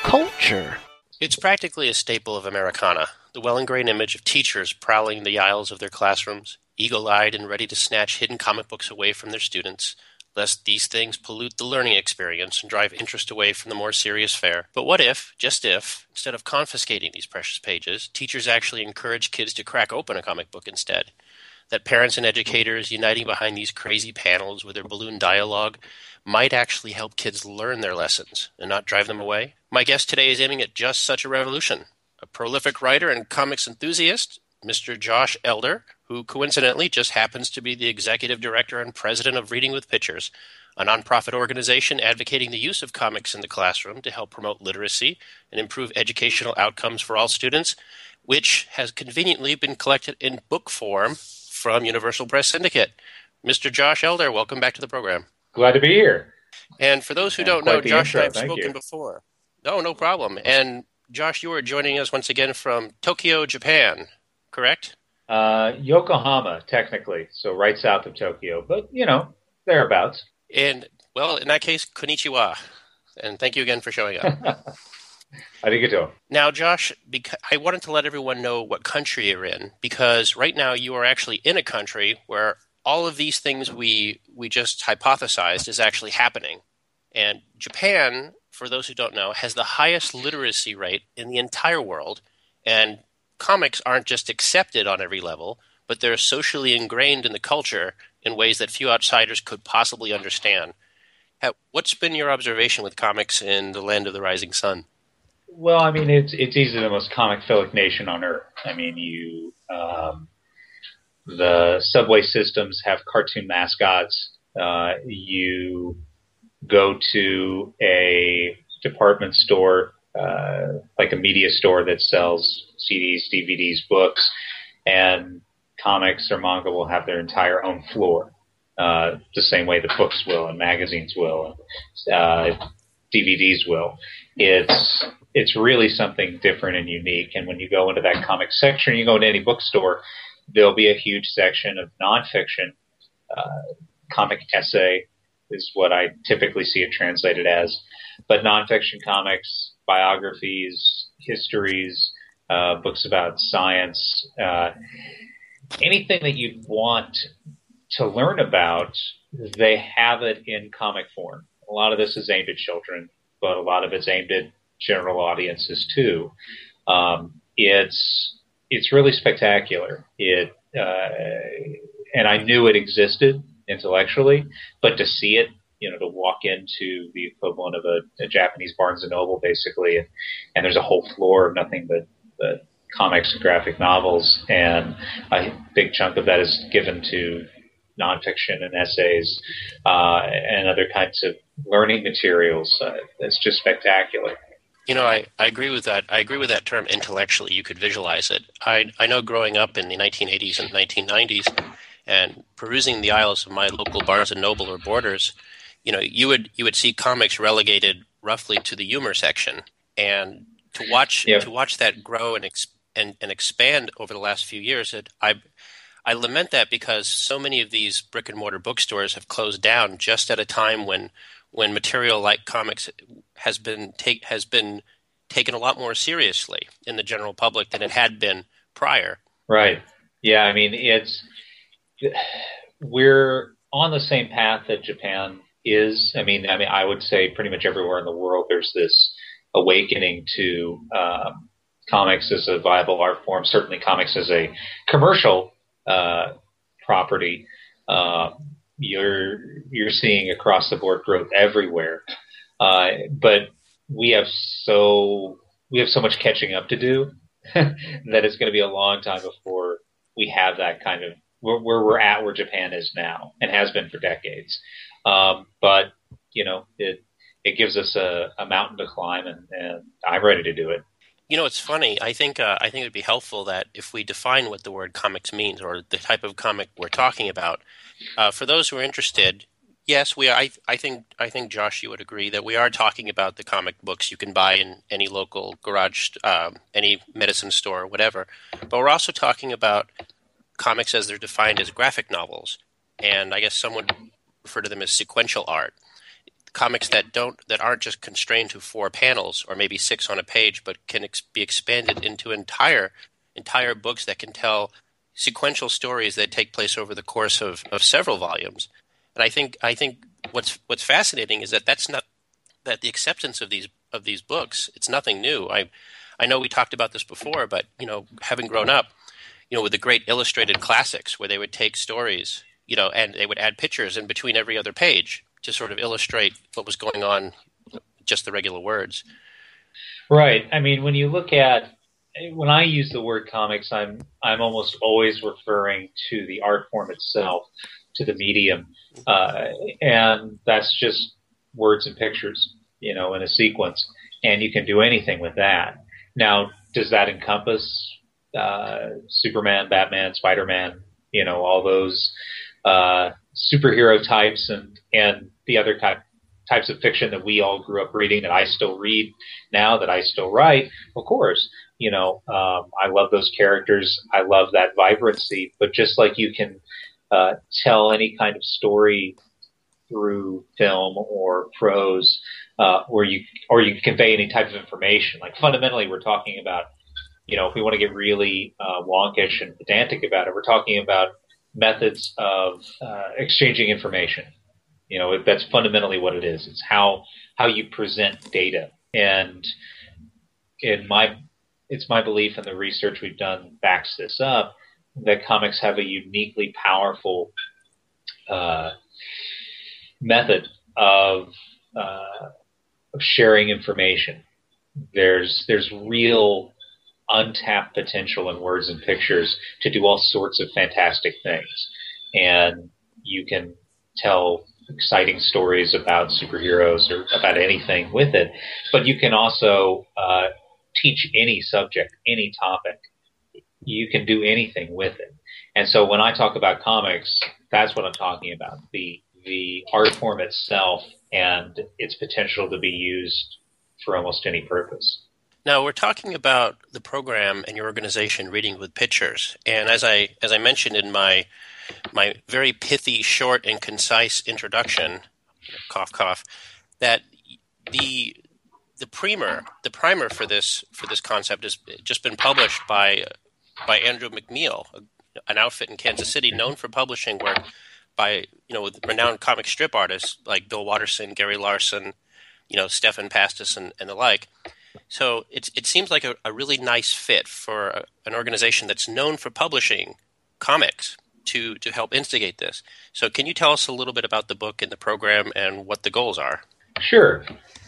culture. It's practically a staple of Americana, the well-ingrained image of teachers prowling the aisles of their classrooms, eagle-eyed and ready to snatch hidden comic books away from their students, lest these things pollute the learning experience and drive interest away from the more serious fare. But what if, just if, instead of confiscating these precious pages, teachers actually encourage kids to crack open a comic book instead? That parents and educators uniting behind these crazy panels with their balloon dialogue might actually help kids learn their lessons and not drive them away? My guest today is aiming at just such a revolution. A prolific writer and comics enthusiast, Mr. Josh Elder, who coincidentally just happens to be the executive director and president of Reading with Pictures, a nonprofit organization advocating the use of comics in the classroom to help promote literacy and improve educational outcomes for all students, which has conveniently been collected in book form from Universal Press Syndicate. Mr. Josh Elder, welcome back to the program. Glad to be here. And for those who don't know, Josh and I have Thank spoken you. before. No problem. And Josh, you are joining us once again from Tokyo, Japan, correct? Yokohama, technically, so right south of Tokyo, but, thereabouts. And, well, in that case, konnichiwa. And thank you again for showing up. Arigato. Now, Josh, I wanted to let everyone know what country you're in, because right now you are actually in a country where all of these things we just hypothesized is actually happening. And Japan, for those who don't know, has the highest literacy rate in the entire world. And comics aren't just accepted on every level, but they're socially ingrained in the culture in ways that few outsiders could possibly understand. What's been your observation with comics in the land of the rising sun? Well, I mean, it's easily the most comic-philic nation on earth. I mean, the subway systems have cartoon mascots. You go to a department store, like a media store that sells CDs, DVDs, books, and comics or manga will have their entire own floor, the same way the books will and magazines will, DVDs will. It's really something different and unique. And when you go into that comic section, you go into any bookstore, there'll be a huge section of nonfiction. Comic essay is what I typically see it translated as. But nonfiction comics, biographies, histories, books about science, anything that you'd want to learn about, they have it in comic form. A lot of this is aimed at children, but a lot of it's aimed at general audiences too. It's really spectacular. And I knew it existed intellectually, but to see it, to walk into the equivalent of a Japanese Barnes and Noble, basically, and there's a whole floor of nothing but comics and graphic novels, and a big chunk of that is given to nonfiction and essays and other kinds of learning materials. It's just spectacular. I agree with that. I agree with that term intellectually. You could visualize it. I know growing up in the 1980s and 1990s and perusing the aisles of my local Barnes and Noble or Borders, you would see comics relegated roughly to the humor section, and to watch that grow and expand over the last few years. I lament that because so many of these brick and mortar bookstores have closed down just at a time when material like comics has been taken a lot more seriously in the general public than it had been prior. Right. Yeah. I mean, we're on the same path that Japan is. I mean, I would say pretty much everywhere in the world, there's this awakening to comics as a viable art form. Certainly, comics as a commercial property. You're seeing across the board growth everywhere, but we have so much catching up to do that it's going to be a long time before we have that kind of where we're at, where Japan is now and has been for decades. But it gives us a mountain to climb, and I'm ready to do it. It's funny. I think it would be helpful that if we define what the word comics means, or the type of comic we're talking about, for those who are interested. Yes, we are. I think Josh, you would agree that we are talking about the comic books you can buy in any local garage, any medicine store, whatever. But we're also talking about comics as they're defined as graphic novels, and I guess some would refer to them as sequential art. comics that aren't just constrained to 4 panels or maybe 6 on a page, but can be expanded into entire books that can tell sequential stories that take place over the course of several volumes. And I think what's fascinating is that that's not that the acceptance of these books, it's nothing new. I know we talked about this before, but having grown up, with the great illustrated classics where they would take stories, and they would add pictures in between every other page to sort of illustrate what was going on, just the regular words. Right. I mean, when I use the word comics, I'm almost always referring to the art form itself, to the medium, and that's just words and pictures, in a sequence, and you can do anything with that. Now, does that encompass Superman, Batman, Spider-Man, all those superhero types and the other types of fiction that we all grew up reading, that I still read now, that I still write? Of course, I love those characters. I love that vibrancy. But just like you can tell any kind of story through film or prose, or you can convey any type of information. Like fundamentally, we're talking about, if we want to get really wonkish and pedantic about it, we're talking about methods of exchanging information. That's fundamentally what it is. It's how you present data. And it's my belief, and the research we've done backs this up, that comics have a uniquely powerful method of sharing information. There's real untapped potential in words and pictures to do all sorts of fantastic things. And you can tell exciting stories about superheroes or about anything with it, but you can also teach any subject, any topic. You can do anything with it. And so when I talk about comics, that's what I'm talking about, the art form itself and its potential to be used for almost any purpose. Now, we're talking about the program and your organization, Reading with Pictures. And as I mentioned in my very pithy, short, and concise introduction, cough, cough, that the primer for this concept has just been published by Andrew McNeil, an outfit in Kansas City known for publishing work by with renowned comic strip artists like Bill Watterson, Gary Larson, Stefan Pastis, and the like. So it seems like a really nice fit for an organization that's known for publishing comics to help instigate this. So can you tell us a little bit about the book and the program and what the goals are? Sure.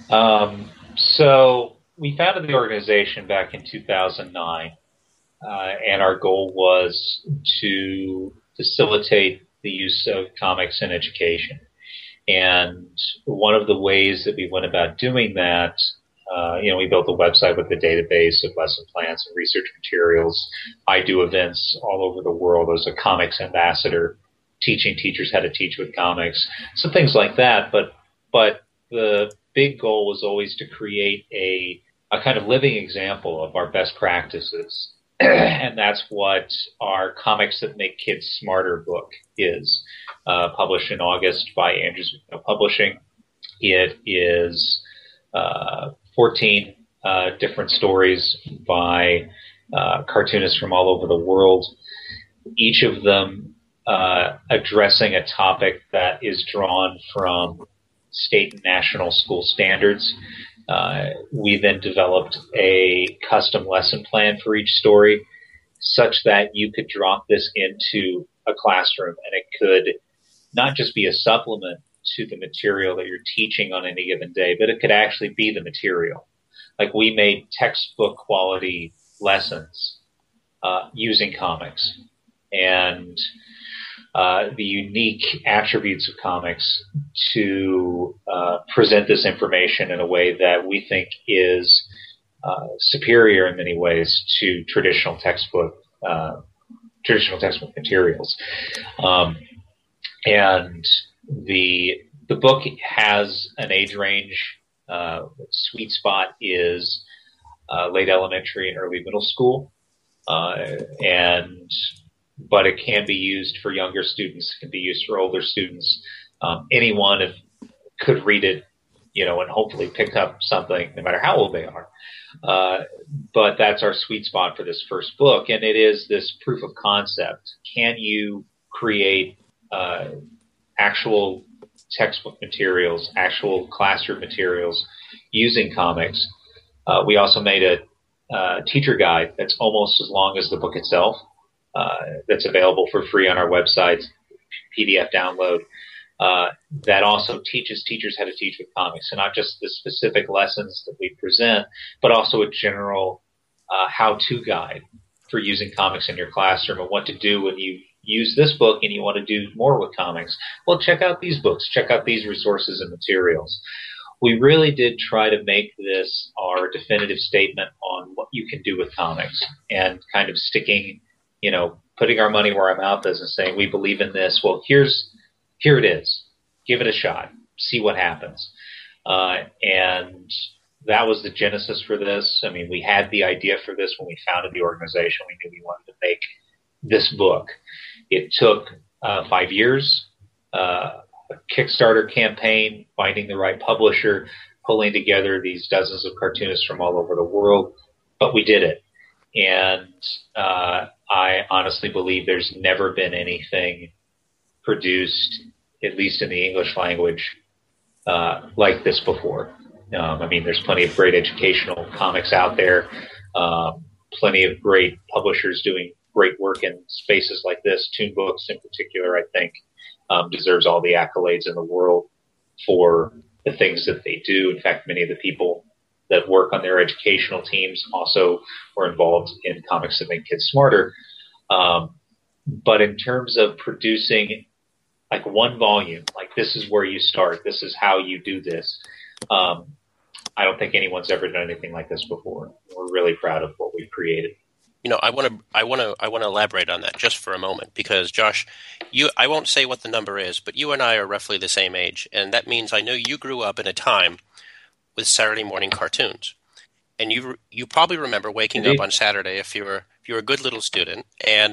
So we founded the organization back in 2009, and our goal was to facilitate the use of comics in education. And one of the ways that we went about doing that, we built a website with a database of lesson plans and research materials. I do events all over the world as a comics ambassador, teaching teachers how to teach with comics, so things like that. But the big goal was always to create a kind of living example of our best practices. And that's what our Comics That Make Kids Smarter book is, published in August by Andrews Publishing. It is 14 different stories by cartoonists from all over the world, each of them addressing a topic that is drawn from state and national school standards. We then developed a custom lesson plan for each story such that you could drop this into a classroom and it could not just be a supplement to the material that you're teaching on any given day, but it could actually be the material. Like we made textbook quality lessons using comics, and the unique attributes of comics to present this information in a way that we think is superior in many ways to traditional textbook materials. And the book has an age range. Sweet spot is late elementary and early middle school, but it can be used for younger students. It can be used for older students. Anyone could read it and hopefully pick up something no matter how old they are. But that's our sweet spot for this first book. And it is this proof of concept. Can you create actual textbook materials, actual classroom materials using comics? We also made a teacher guide that's almost as long as the book itself, that's available for free on our website, PDF download, that also teaches teachers how to teach with comics, and not just the specific lessons that we present, but also a general how-to guide for using comics in your classroom and what to do when you use this book and you want to do more with comics. Well, check out these books, check out these resources and materials. We really did try to make this our definitive statement on what you can do with comics, and kind of sticking, putting our money where our mouth is and saying, we believe in this. Well, here it is. Give it a shot. See what happens. And that was the genesis for this. I mean, we had the idea for this when we founded the organization. We knew we wanted to make this book. It took 5 years, a Kickstarter campaign, finding the right publisher, pulling together these dozens of cartoonists from all over the world. But we did it. And I honestly believe there's never been anything produced, at least in the English language, like this before. There's plenty of great educational comics out there, plenty of great publishers doing great work in spaces like this. Toon Books, in particular, I think, deserves all the accolades in the world for the things that they do. In fact, many of the people that work on their educational teams also were involved in Comics That Make Kids Smarter. But in terms of producing like one volume, like this is where you start, this is how you do this, I don't think anyone's ever done anything like this before. We're really proud of what we've created. I want to elaborate on that just for a moment, because Josh, I won't say what the number is, but you and I are roughly the same age, and that means I know you grew up in a time with Saturday morning cartoons, and you probably remember waking Indeed. up on Saturday if you were a good little student, and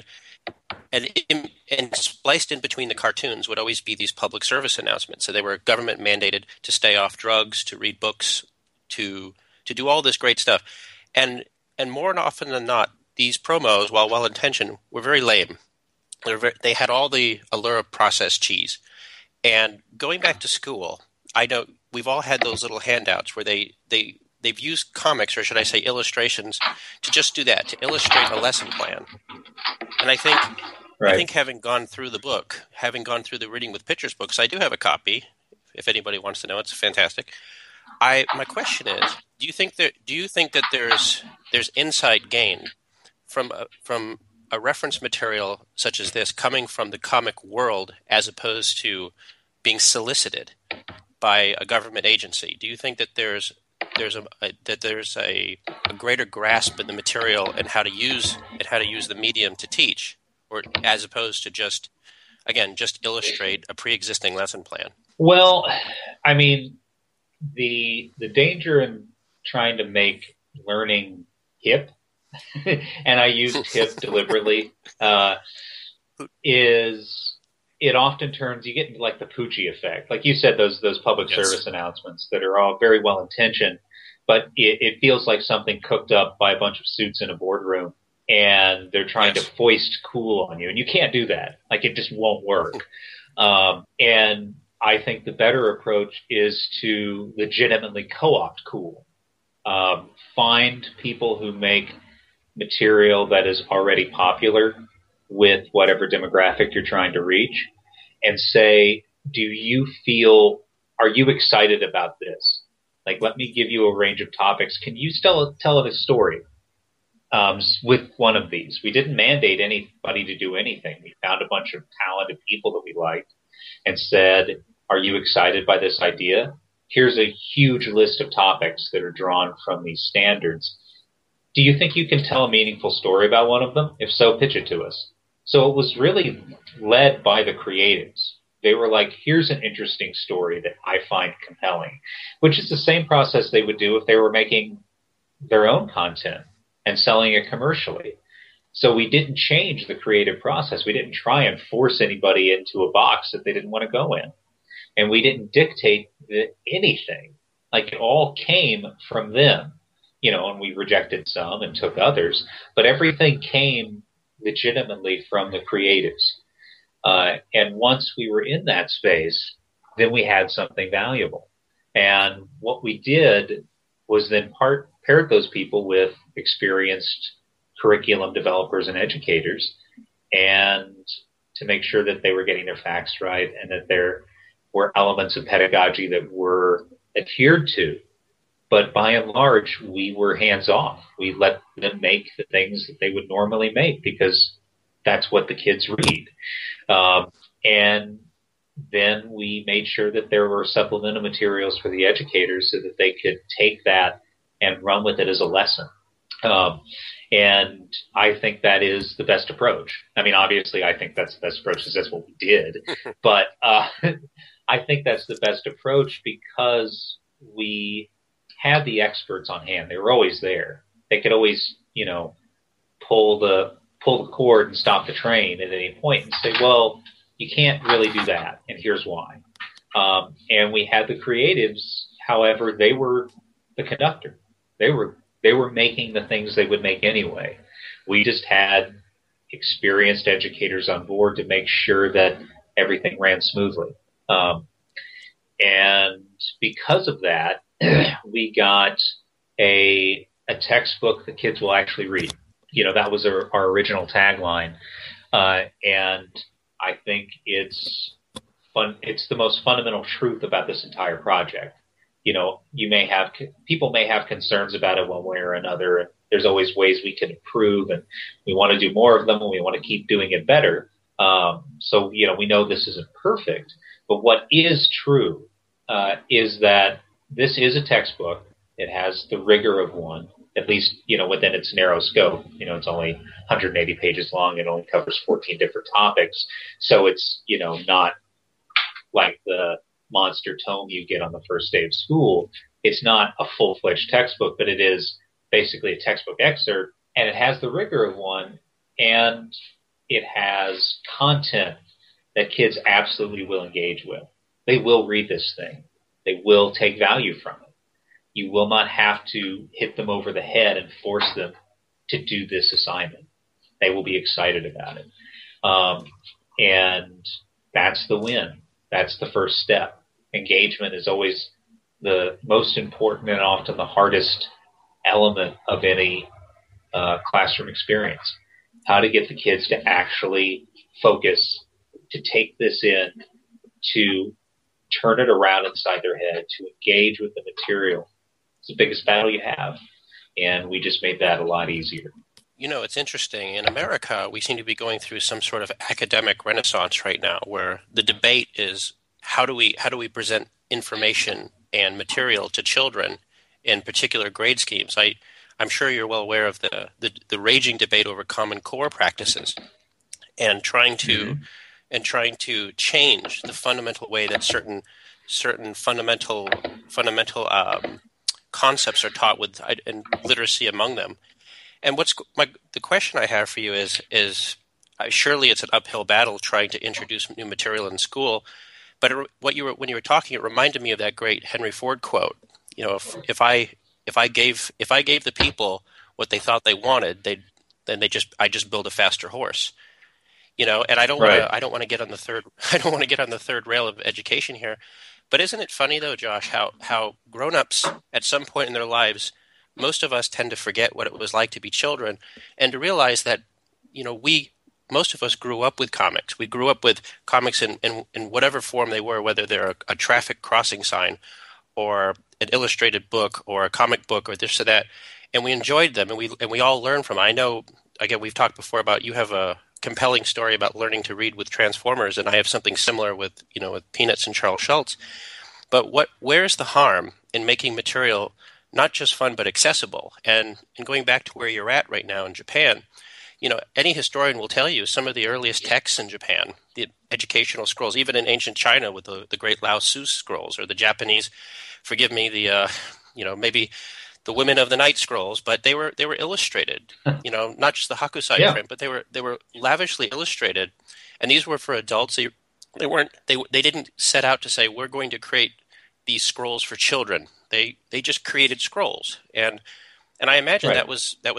spliced in between the cartoons would always be these public service announcements. So they were government mandated to stay off drugs, to read books, to do all this great stuff, and more often than not, these promos, while well-intentioned, were very lame. They had all the allure of processed cheese. And going back to school, I know we've all had those little handouts where they've used comics, or should I say illustrations, to just do that, to illustrate a lesson plan. And I think, Right. I think having gone through the Reading with Pictures books, I do have a copy. If anybody wants to know, it's fantastic. My question is, do you think that there's insight gained from a reference material such as this coming from the comic world as opposed to being solicited by a government agency? Do you think that there's a greater grasp in the material and how to use the medium to teach, or as opposed to just illustrate a pre-existing lesson plan? Well, I mean, the danger in trying to make learning hip, and I used hip deliberately, is it often turns, you get like the Poochie effect. Like you said, those public Yes. service announcements that are all very well intentioned, but it feels like something cooked up by a bunch of suits in a boardroom, and they're trying Yes. to foist cool on you, and you can't do that. Like, it just won't work. And I think the better approach is to legitimately co-opt cool. Find people who make material that is already popular with whatever demographic you're trying to reach, and say, are you excited about this? Like, let me give you a range of topics. Can you still tell a story with one of these? We didn't mandate anybody to do anything. We found a bunch of talented people that we liked and said, are you excited by this idea? Here's a huge list of topics that are drawn from these standards. Do you think you can tell a meaningful story about one of them? If so, pitch it to us. So it was really led by the creatives. They were like, here's an interesting story that I find compelling, which is the same process they would do if they were making their own content and selling it commercially. So we didn't change the creative process. We didn't try and force anybody into a box that they didn't want to go in. And we didn't dictate anything. Like it all came from them, and we rejected some and took others, but everything came legitimately from the creatives. And once we were in that space, then we had something valuable. And what we did was then paired those people with experienced curriculum developers and educators, and to make sure that they were getting their facts right and that there were elements of pedagogy that were adhered to. But by and large, we were hands off. We let them make the things that they would normally make because that's what the kids read. And then we made sure that there were supplemental materials for the educators so that they could take that and run with it as a lesson. And I think that is the best approach. I mean, obviously, I think that's the best approach because that's what we did. But I think that's the best approach because we had the experts on hand. They were always there. They could always, pull the cord and stop the train at any point and say, well, you can't really do that, and here's why. And we had the creatives, however, they were the conductor. They were making the things they would make anyway. We just had experienced educators on board to make sure that everything ran smoothly. And because of that, we got a textbook the kids will actually read. That was our original tagline. And I think it's fun. It's the most fundamental truth about this entire project. People may have concerns about it one way or another. And there's always ways we can improve, and we want to do more of them, and we want to keep doing it better. So we know this isn't perfect, but what is true is that this is a textbook. It has the rigor of one, at least, within its narrow scope. It's only 180 pages long. It only covers 14 different topics. So it's, not like the monster tome you get on the first day of school. It's not a full-fledged textbook, but it is basically a textbook excerpt, and it has the rigor of one, and it has content that kids absolutely will engage with. They will read this thing. They will take value from it. You will not have to hit them over the head and force them to do this assignment. They will be excited about it. And that's the win. That's the first step. Engagement is always the most important and often the hardest element of any classroom experience. How to get the kids to actually focus, to take this in, to turn it around inside their head, to engage with the material. It's the biggest battle you have, and we just made that a lot easier. It's interesting. In America, we seem to be going through some sort of academic renaissance right now, where the debate is how do we present information and material to children in particular grade schemes. I'm sure you're well aware of the raging debate over Common Core practices and trying to change the fundamental way that certain fundamental concepts are taught and literacy among them. And the question I have for you is surely it's an uphill battle trying to introduce new material in school. But when you were talking, it reminded me of that great Henry Ford quote. If I gave the people what they thought they wanted, I just build a faster horse. And I don't want to get on the third rail of education here. But isn't it funny though, Josh, how grown-ups at some point in their lives, most of us tend to forget what it was like to be children, and to realize that most of us grew up with comics. We grew up with comics in whatever form they were, whether they're a traffic crossing sign or an illustrated book or a comic book or this or that, and we enjoyed them, and we all learned from it. I know, again, we've talked before about you have a compelling story about learning to read with Transformers, and I have something similar with Peanuts and Charles Schulz. But where's the harm in making material not just fun but accessible? And going back to where you're at right now in Japan, any historian will tell you some of the earliest texts in Japan, the educational scrolls, even in ancient China with the great Lao Tzu scrolls, or the Japanese, forgive me, maybe the Women of the Night scrolls, but they were illustrated, not just the Hakusai print, but they were lavishly illustrated, and these were for adults. They didn't set out to say we're going to create these scrolls for children. They just created scrolls, and I imagine Right.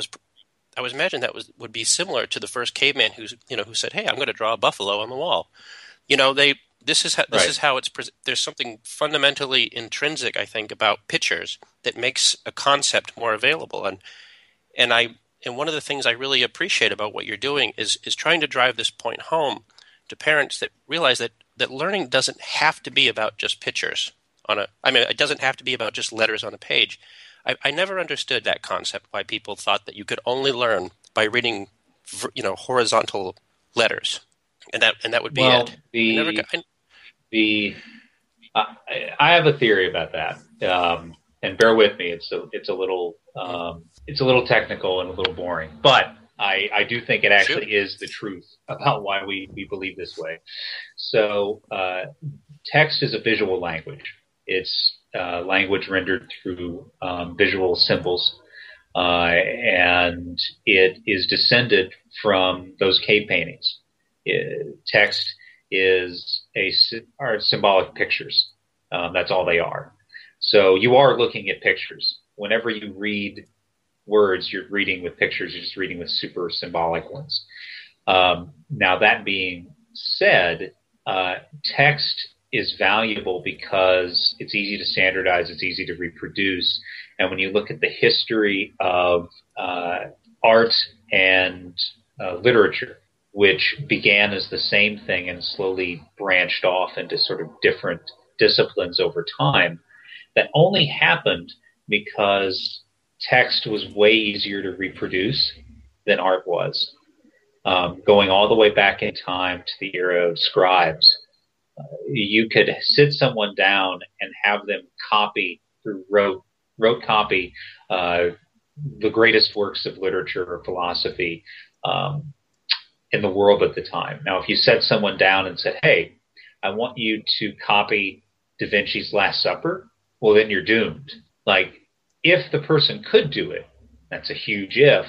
would be similar to the first caveman who said, "Hey, I'm going to draw a buffalo on the wall." They this Right. is how there's something fundamentally intrinsic, I think, about pictures that makes a concept more available. And I and one of the things I really appreciate about what you're doing is trying to drive this point home to parents that realize that learning doesn't have to be about just pictures it doesn't have to be about just letters on a page. I never understood that concept, why people thought that you could only learn by reading horizontal letters, and that would be Well, it. I never got. the I have a theory about that, and bear with me. It's a little technical and a little boring, but I do think it Shoot. actually is the truth about why we believe this way. So, text is a visual language. It's language rendered through visual symbols, and it is descended from those cave paintings. Text are symbolic pictures. That's all they are. So you are looking at pictures. Whenever you read words, you're reading with pictures. You're just reading with super symbolic ones. Now, that being said, text is valuable because it's easy to standardize, it's easy to reproduce. And when you look at the history of art and literature, which began as the same thing and slowly branched off into sort of different disciplines over time, that only happened because text was way easier to reproduce than art was. Going all the way back in time to the era of scribes, you could sit someone down and have them copy through rote copy the greatest works of literature or philosophy in the world at the time. Now, if you set someone down and said, "Hey, I want you to copy Da Vinci's Last Supper," well, then you're doomed. Like, if the person could do it, that's a huge if.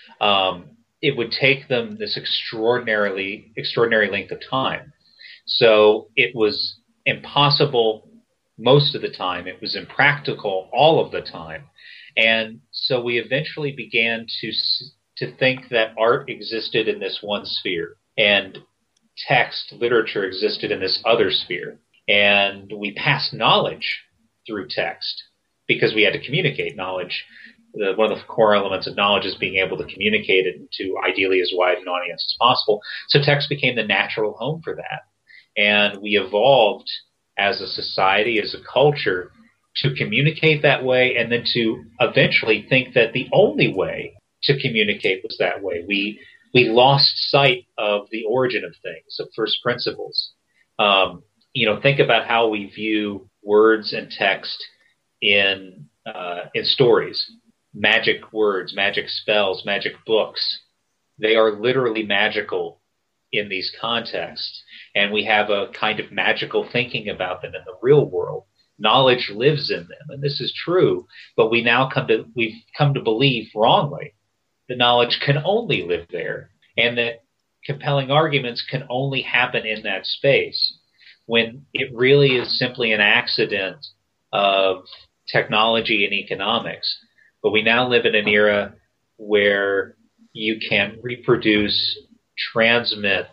It would take them this extraordinary length of time. So it was impossible most of the time. It was impractical all of the time. And so we eventually began to think that art existed in this one sphere and text, literature existed in this other sphere. And we passed knowledge through text because we had to communicate knowledge. One of the core elements of knowledge is being able to communicate it to ideally as wide an audience as possible. So text became the natural home for that. And we evolved as a society, as a culture, to communicate that way and then to eventually think that the only way to communicate was that way. We lost sight of the origin of things, of first principles. Think about how we view words and text in stories. Magic words, magic spells, magic books. They are literally magical in these contexts. And we have a kind of magical thinking about them in the real world. Knowledge lives in them, and this is true. But we've come to believe wrongly that knowledge can only live there, and that compelling arguments can only happen in that space, when it really is simply an accident of technology and economics. But we now live in an era where you can reproduce, transmit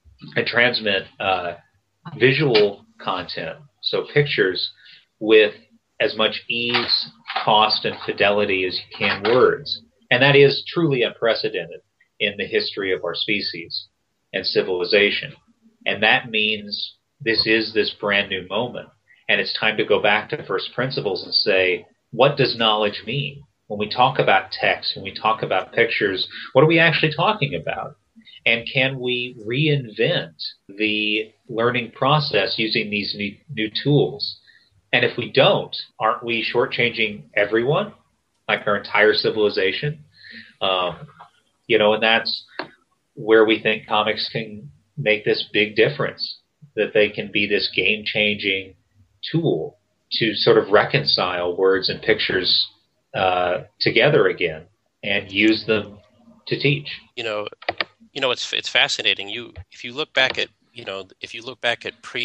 visual content, so pictures, with as much ease, cost, and fidelity as you can words. And that is truly unprecedented in the history of our species and civilization. And that means this is this brand new moment. And it's time to go back to first principles and say, what does knowledge mean? When we talk about text, when we talk about pictures, what are we actually talking about? And can we reinvent the learning process using these new tools? And if we don't, aren't we shortchanging everyone, like our entire civilization? And that's where we think comics can make this big difference, that they can be this game-changing tool to sort of reconcile words and pictures together again and use them to teach. It's fascinating. If you look back at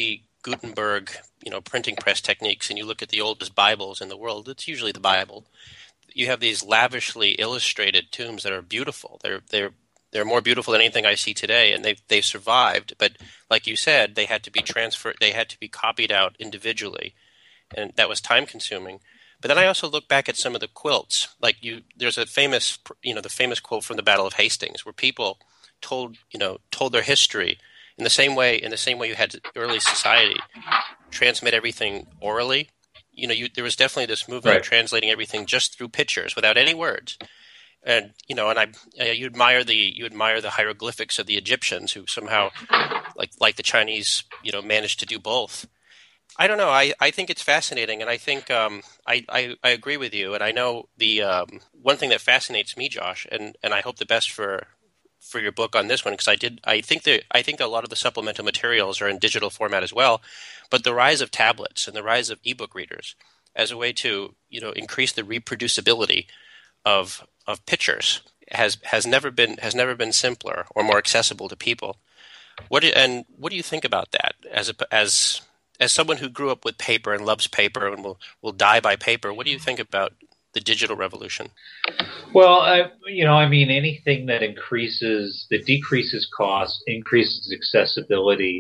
Gutenberg, printing press techniques, and you look at the oldest Bibles in the world, it's usually the Bible. You have these lavishly illustrated tombs that are beautiful. They're more beautiful than anything I see today, and they've survived. But like you said, they had to be transferred. They had to be copied out individually, and that was time consuming. But then I also look back at some of the quilts. There's a famous, the famous quote from the Battle of Hastings, where people told their history in the same way you had early society transmit everything orally. There was definitely this movement of translating everything just through pictures without any words. And you admire the hieroglyphics of the Egyptians, who somehow, like the Chinese, managed to do both. I don't know. I think it's fascinating, and I think I agree with you. And I know the one thing that fascinates me, Josh, and I hope the best for your book on this one, because I think that a lot of the supplemental materials are in digital format as well. But the rise of tablets and the rise of ebook readers as a way to increase the reproducibility of pictures has never been simpler or more accessible to people. What do you think about that as someone who grew up with paper and loves paper and will die by paper? What do you think about the digital revolution? Well, anything that decreases cost, increases accessibility,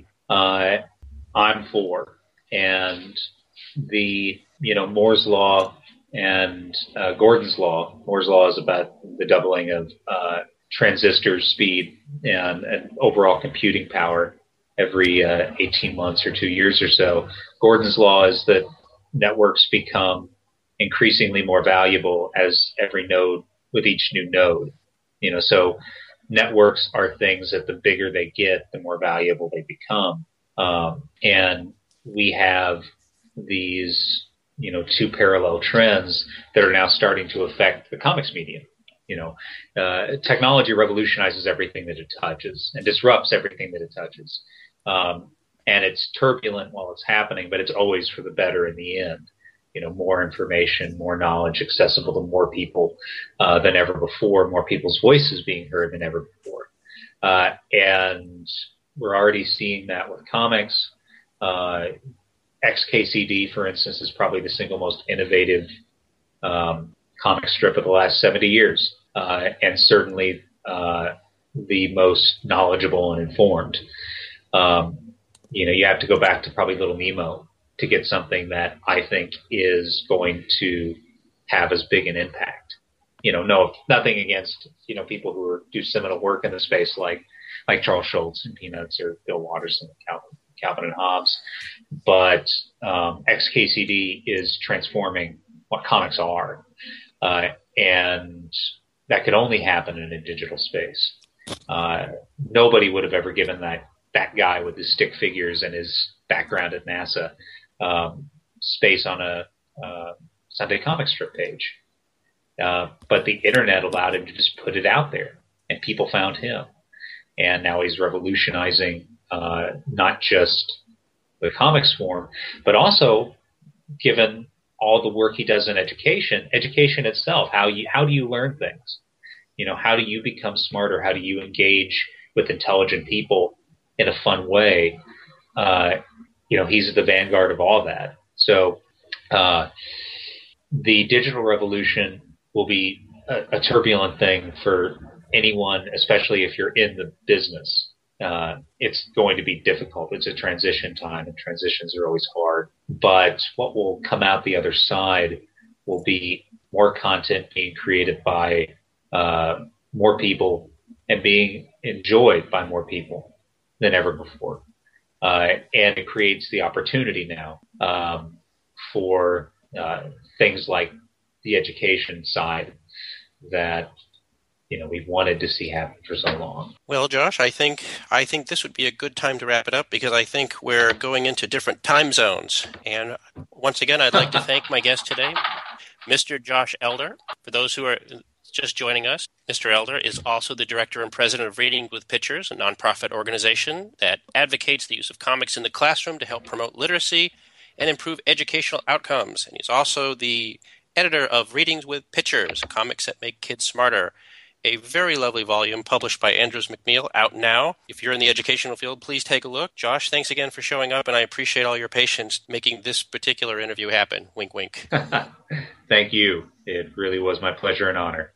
I'm for. And the Moore's law and Gordon's law. Moore's law is about the doubling of transistor speed and overall computing power every 18 months or 2 years or so. Gordon's law is that networks become increasingly more valuable as with each new node. So networks are things that the bigger they get, the more valuable they become. And we have these, two parallel trends that are now starting to affect the comics medium. Technology revolutionizes everything that it touches and disrupts everything that it touches. And it's turbulent while it's happening, but it's always for the better in the end. More information, more knowledge accessible to more people than ever before, more people's voices being heard than ever before. And we're already seeing that with comics. XKCD, for instance, is probably the single most innovative comic strip of the last 70 years, and certainly the most knowledgeable and informed. You have to go back to probably Little Nemo to get something that I think is going to have as big an impact. Nothing against people who do seminal work in the space like Charles Schultz and Peanuts or Bill Watterson and Calvin and Hobbes, but XKCD is transforming what comics are, and that could only happen in a digital space. Nobody would have ever given that guy with his stick figures and his background at NASA space on a Sunday comic strip page. But the internet allowed him to just put it out there, and people found him. And now he's revolutionizing not just the comics form, but also, given all the work he does in education itself. How do you learn things? How do you become smarter? How do you engage with intelligent people in a fun way? He's at the vanguard of all that. So the digital revolution will be a turbulent thing for anyone, especially if you're in the business. It's going to be difficult. It's a transition time, and transitions are always hard. But what will come out the other side will be more content being created by more people and being enjoyed by more people than ever before. And it creates the opportunity now for things like the education side that we've wanted to see happen for so long. Well, Josh, I think this would be a good time to wrap it up, because I think we're going into different time zones. And once again, I'd like to thank my guest today, Mr. Josh Elder. For those who are just joining us, Mr. Elder is also the director and president of Reading with Pictures, a nonprofit organization that advocates the use of comics in the classroom to help promote literacy and improve educational outcomes. And he's also the editor of Readings with Pictures, comics that make kids smarter. A very lovely volume published by Andrews McMeel, out now. If you're in the educational field, please take a look. Josh, thanks again for showing up, and I appreciate all your patience making this particular interview happen. Wink, wink. Thank you. It really was my pleasure and honor.